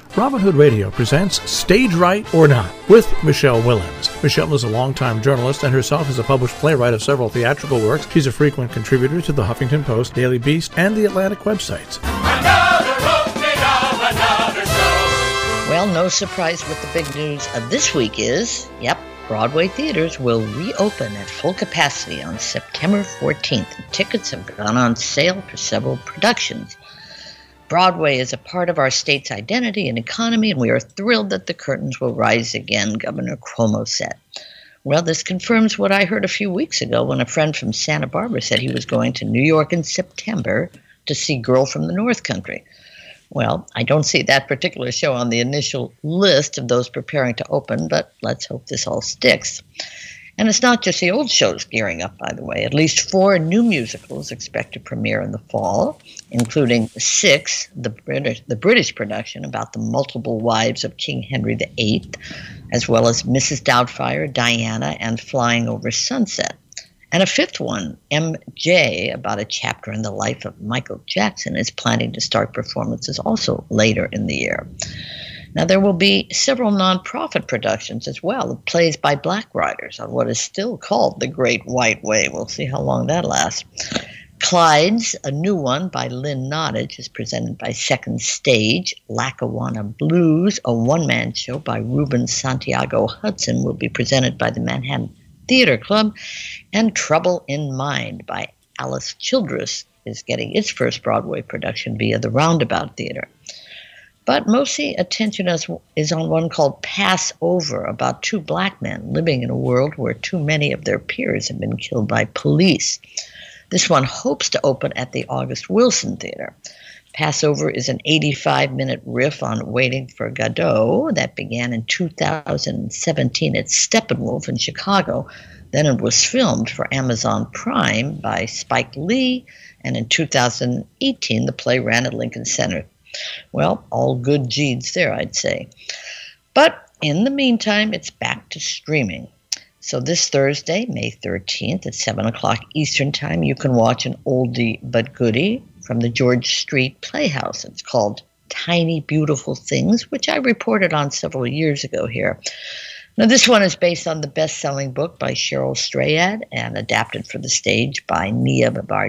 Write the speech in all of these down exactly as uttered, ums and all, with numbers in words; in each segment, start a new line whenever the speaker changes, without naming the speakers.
Robin Hood Radio presents Stage Right or Not with Michelle Willens. Michelle is a longtime journalist and herself is a published playwright of several theatrical works. She's a frequent contributor to the Huffington Post, Daily Beast, and the Atlantic websites.
Another opening of another show.
Well, no surprise what the big news of this week is. Yep, Broadway theaters will reopen at full capacity on September fourteenth. Tickets have gone on sale for several productions. Broadway is a part of our state's identity and economy, and we are thrilled that the curtains will rise again, Governor Cuomo said. Well, this confirms what I heard a few weeks ago when a friend from Santa Barbara said he was going to New York in September to see Girl from the North Country. Well, I don't see that particular show on the initial list of those preparing to open, but let's hope this all sticks. And it's not just the old shows gearing up, by the way. At least four new musicals expect to premiere in the fall, including Six, the British, the British production about the multiple wives of King Henry the Eighth, as well as Missus Doubtfire, Diana, and Flying Over Sunset. And a fifth one, M J, about a chapter in the life of Michael Jackson, is planning to start performances also later in the year. Now, there will be several nonprofit productions as well of plays by black writers on what is still called the Great White Way. We'll see how long that lasts. Clyde's, a new one by Lynn Nottage, is presented by Second Stage. Lackawanna Blues, a one-man show by Ruben Santiago Hudson, will be presented by the Manhattan Theater Club. And Trouble in Mind by Alice Childress is getting its first Broadway production via the Roundabout Theater. But mostly attention is on one called Pass Over, about two black men living in a world where too many of their peers have been killed by police. This one hopes to open at the August Wilson Theater. Passover is an eighty-five minute riff on Waiting for Godot that began in two thousand seventeen at Steppenwolf in Chicago. Then it was filmed for Amazon Prime by Spike Lee, and in two thousand eighteen the play ran at Lincoln Center. Well, all good deeds there, I'd say. But in the meantime, it's back to streaming. So this Thursday, May thirteenth at seven o'clock Eastern Time, you can watch an oldie but goodie from the George Street Playhouse. It's called Tiny Beautiful Things, which I reported on several years ago here. Now, this one is based on the best-selling book by Cheryl Strayed and adapted for the stage by Nia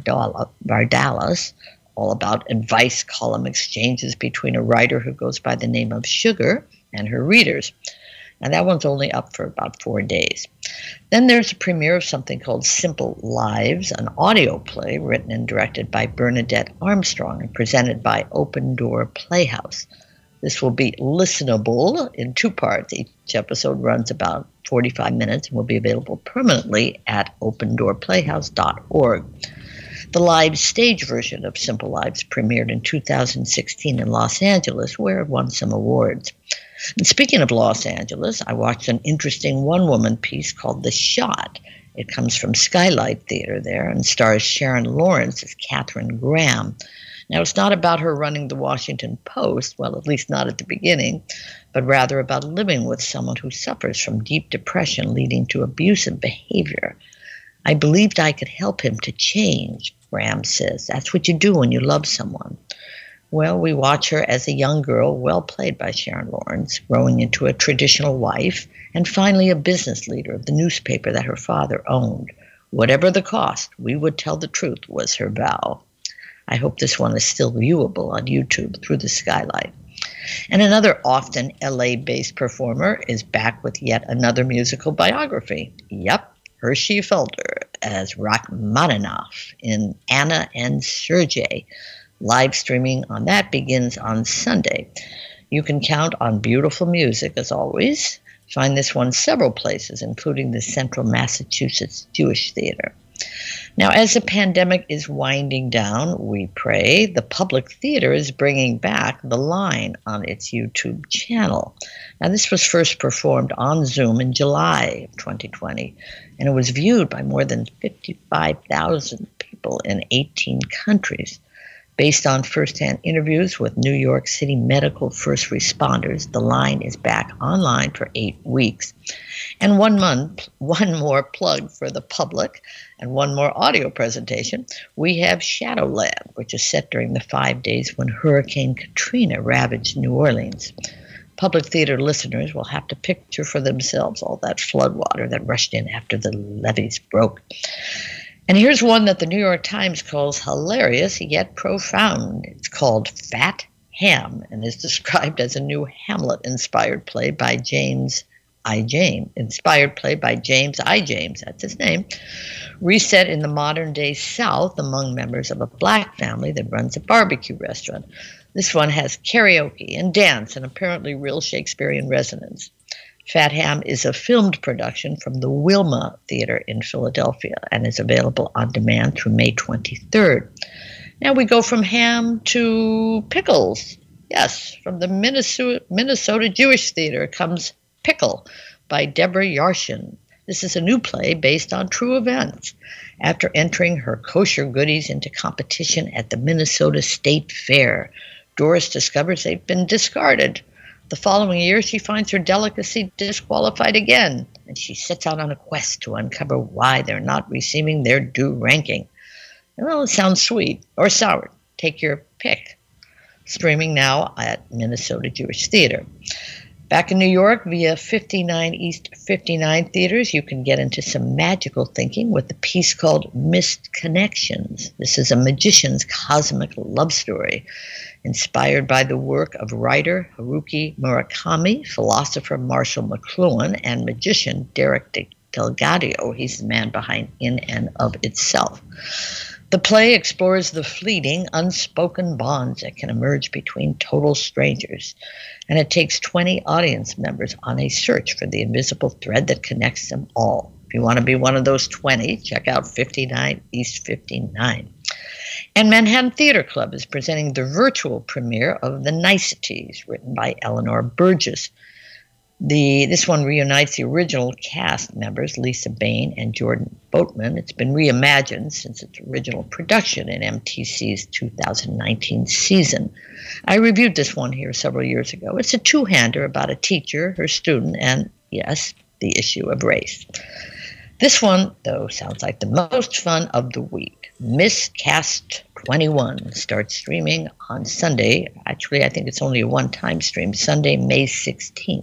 Vardalos, all about advice column exchanges between a writer who goes by the name of Sugar and her readers. And that one's only up for about four days. Then there's a premiere of something called Simple Lives, an audio play written and directed by Bernadette Armstrong and presented by Open Door Playhouse. This will be listenable in two parts. Each episode runs about forty-five minutes and will be available permanently at open door playhouse dot org. The live stage version of Simple Lives premiered in two thousand sixteen in Los Angeles, where it won some awards. And speaking of Los Angeles, I watched an interesting one-woman piece called The Shot. It comes from Skylight Theater there and stars Sharon Lawrence as Katharine Graham. Now, it's not about her running the Washington Post, well, at least not at the beginning, but rather about living with someone who suffers from deep depression leading to abusive behavior. I believed I could help him to change, Graham says. That's what you do when you love someone. Well, we watch her as a young girl, well played by Sharon Lawrence, growing into a traditional wife, and finally a business leader of the newspaper that her father owned. Whatever the cost, we would tell the truth was her vow. I hope this one is still viewable on YouTube through the Skylight. And another often L A-based performer is back with yet another musical biography. Yep, Hershey Felder as Rachmaninoff in Anna and Sergei. Live streaming on that begins on Sunday. You can count on beautiful music, as always. Find this one several places, including the Central Massachusetts Jewish Theater. Now, as the pandemic is winding down, we pray, the Public Theater is bringing back The Line on its YouTube channel. Now, this was first performed on Zoom in July of twenty twenty, and it was viewed by more than fifty-five thousand people in eighteen countries. Based on first-hand interviews with New York City medical first responders, The Line is back online for eight weeks. And one month, one more plug for the public and one more audio presentation. We have Shadowland, which is set during the five days when Hurricane Katrina ravaged New Orleans. Public theater listeners will have to picture for themselves all that floodwater that rushed in after the levees broke. And here's one that the New York Times calls hilarious yet profound. It's called Fat Ham and is described as a new Hamlet-inspired play by James I. James, inspired play by James I. James, that's his name, reset in the modern-day South among members of a black family that runs a barbecue restaurant. This one has karaoke and dance and apparently real Shakespearean resonance. Fat Ham is a filmed production from the Wilma Theater in Philadelphia and is available on demand through May twenty-third. Now we go from ham to pickles. Yes, from the Minnesota, Minnesota Jewish Theater comes Pickle by Deborah Yarshin. This is a new play based on true events. After entering her kosher goodies into competition at the Minnesota State Fair, Doris discovers they've been discarded. The following year, she finds her delicacy disqualified again, and she sets out on a quest to uncover why they're not receiving their due ranking. Well, it sounds sweet or sour. Take your pick. Streaming now at Minnesota Jewish Theater. Back in New York, via fifty-nine East fifty-nine Theaters, you can get into some magical thinking with a piece called Missed Connections. This is a magician's cosmic love story, inspired by the work of writer Haruki Murakami, philosopher Marshall McLuhan, and magician Derek Delgado. He's the man behind In and of Itself. The play explores the fleeting, unspoken bonds that can emerge between total strangers, and it takes twenty audience members on a search for the invisible thread that connects them all. If you want to be one of those twenty, check out fifty-nine East fifty-nine. And Manhattan Theater Club is presenting the virtual premiere of The Niceties, written by Eleanor Burgess. The, this one reunites the original cast members, Lisa Bain and Jordan Boatman. It's been reimagined since its original production in M T C's two thousand nineteen season. I reviewed this one here several years ago. It's a two-hander about a teacher, her student, and, yes, the issue of race. This one, though, sounds like the most fun of the week. Miscast twenty-one starts streaming on Sunday. Actually, I think it's only a one-time stream, Sunday, May sixteenth.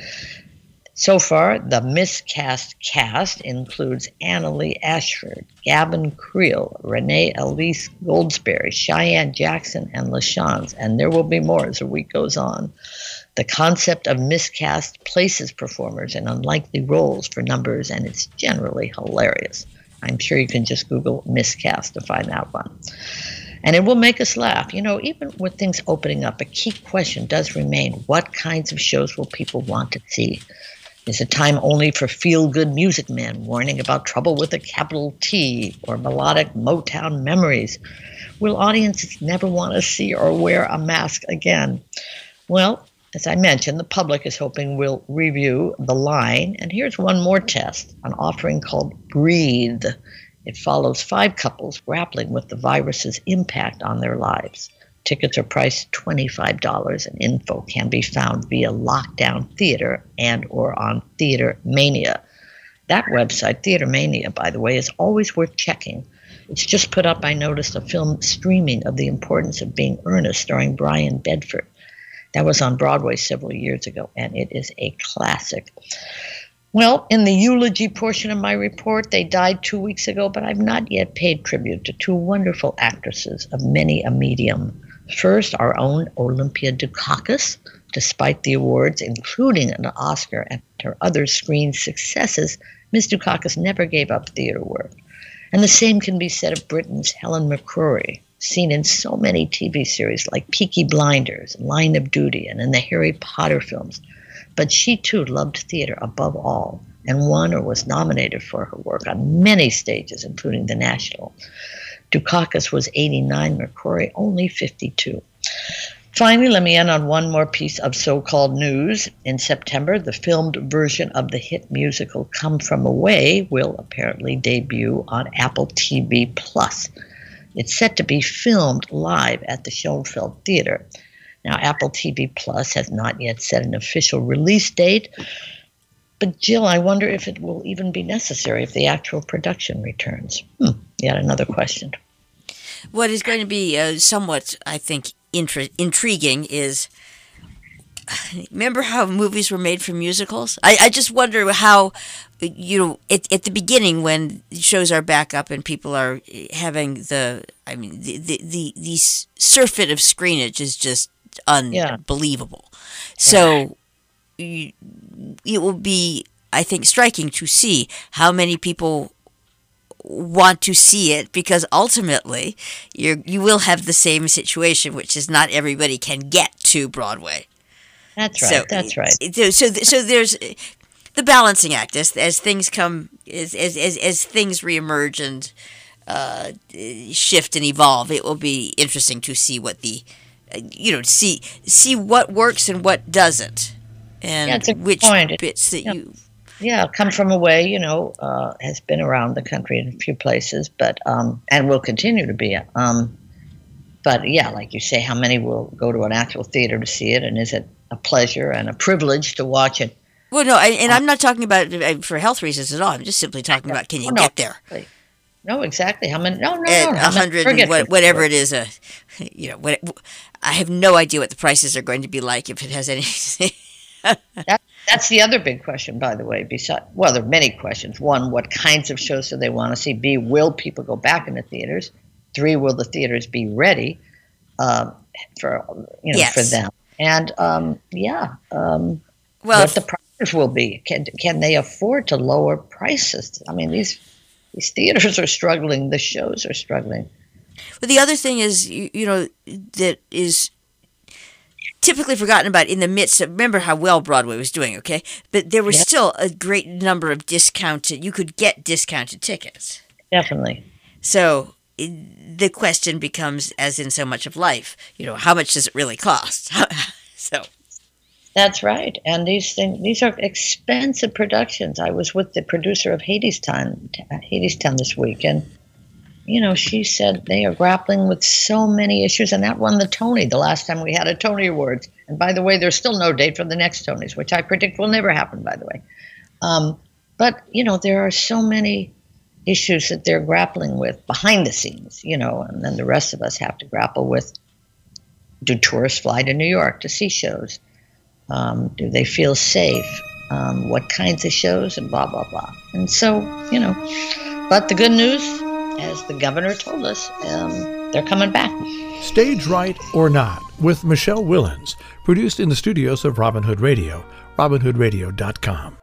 So far, the Miscast cast includes Annalee Ashford, Gavin Creel, Renee Elise Goldsberry, Cheyenne Jackson, and LaShans, and there will be more as the week goes on. The concept of miscast places performers in unlikely roles for numbers, and it's generally hilarious. I'm sure you can just Google miscast to find that one. And it will make us laugh. You know, even with things opening up, a key question does remain: what kinds of shows will people want to see? Is it time only for feel-good music men warning about trouble with a capital T or melodic Motown memories? Will audiences never want to see or wear a mask again? Well, as I mentioned, the public is hoping we'll review The Line. And here's one more test, an offering called Breathe. It follows five couples grappling with the virus's impact on their lives. Tickets are priced twenty-five dollars, and info can be found via Lockdown Theater and or on Theater Mania. That website, Theater Mania, by the way, is always worth checking. It's just put up, I noticed, a film streaming of The Importance of Being Earnest starring Brian Bedford. That was on Broadway several years ago, and it is a classic. Well, in the eulogy portion of my report, they died two weeks ago, but I've not yet paid tribute to two wonderful actresses of many a medium. First, our own Olympia Dukakis. Despite the awards, including an Oscar and her other screen successes, Miz Dukakis never gave up theater work. And the same can be said of Britain's Helen McCrory, seen in so many T V series like Peaky Blinders, Line of Duty, and in the Harry Potter films. But she, too, loved theater above all and won or was nominated for her work on many stages, including the National. Dukakis was eighty-nine, McCrory only fifty-two. Finally, let me end on one more piece of so-called news. In September, the filmed version of the hit musical Come From Away will apparently debut on Apple T V Plus. It's set to be filmed live at the Schoenfeld Theater. Now, Apple T V Plus has not yet set an official release date, but Jill, I wonder if it will even be necessary if the actual production returns. Hmm, yet another question.
What is going to be uh, somewhat, I think, intri- intriguing is, remember how movies were made from musicals? I, I just wonder how, you know, at, at the beginning when shows are back up and people are having the, I mean, the the, the, the surfeit of screenage is just unbelievable. Yeah. So you, it will be, I think, striking to see how many people want to see it, because ultimately you you will have the same situation, which is not everybody can get to Broadway.
That's right. So, that's right.
So, so, so there's the balancing act as as things come, as as as, as things reemerge and uh, shift and evolve. It will be interesting to see what the, you know, see see what works and what doesn't, and
yeah,
which
point.
bits that
yeah.
you.
Yeah, come from away, you know, uh, has been around the country in a few places, but um, and will continue to be. Um, but yeah, like you say, how many will go to an actual theater to see it, and is it a pleasure and a privilege to watch it?
Well, no, I, and I'm not talking about it for health reasons at all. I'm just simply talking about, can you
oh, no,
get there?
No, exactly. How many? No, no,
At
no.
A hundred, and what, whatever it is. Uh, you know, what, I have no idea what the prices are going to be like, if it has any.
that, that's the other big question, by the way. Besides, well, there are many questions. One, what kinds of shows do they want to see? B, will people go back into theaters? Three, will the theaters be ready um, for you know
yes.
for them? And um, yeah, um,
well,
what the prices will be? Can can they afford to lower prices? I mean, these these theaters are struggling. The shows are struggling.
Well, the other thing is, you, you know, that is typically forgotten about in the midst of, remember how well Broadway was doing, okay? But there was
yes.
still a great number of discounted, you could get discounted tickets.
Definitely.
So the question becomes, as in so much of life, you know, how much does it really cost? so
That's right. And these things, these are expensive productions. I was with the producer of Hadestown, Hadestown this week, and you know, she said they are grappling with so many issues, and that won the Tony the last time we had a Tony Awards. And by the way, there's still no date for the next Tonys, which I predict will never happen, by the way. Um, but, you know, there are so many issues that they're grappling with behind the scenes, you know, and then the rest of us have to grapple with, do tourists fly to New York to see shows? Um, do they feel safe? Um, what kinds of shows? And blah, blah, blah. And so, you know, but the good news, as the governor told us, um, they're coming back.
Stage Right or Not with Michelle Willens, produced in the studios of Robin Hood Radio, robin hood radio dot com.